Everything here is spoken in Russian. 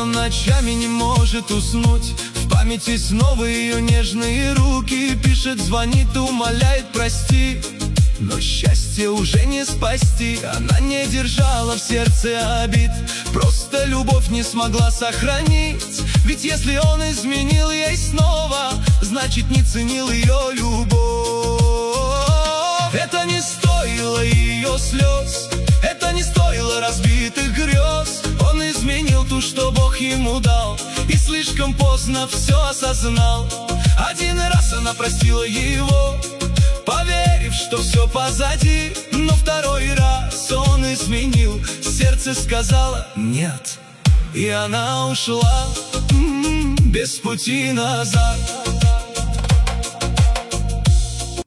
он ночами не может уснуть. В памяти снова ее нежные руки. Пишет, звонит, умоляет, прости. Но счастье уже не спасти. Она не держала в сердце обид, просто любовь не смогла сохранить. Ведь если он изменил ей снова, значит, не ценил ее любовь. Это не стоило ее слез, это не стоило разбитых грез. Он изменил ту, что Бог ему дал, и слишком поздно все осознал. Один раз она простила его, поверив, что все позади. Но второй раз он изменил, сердце сказало нет, и она ушла без пути назад.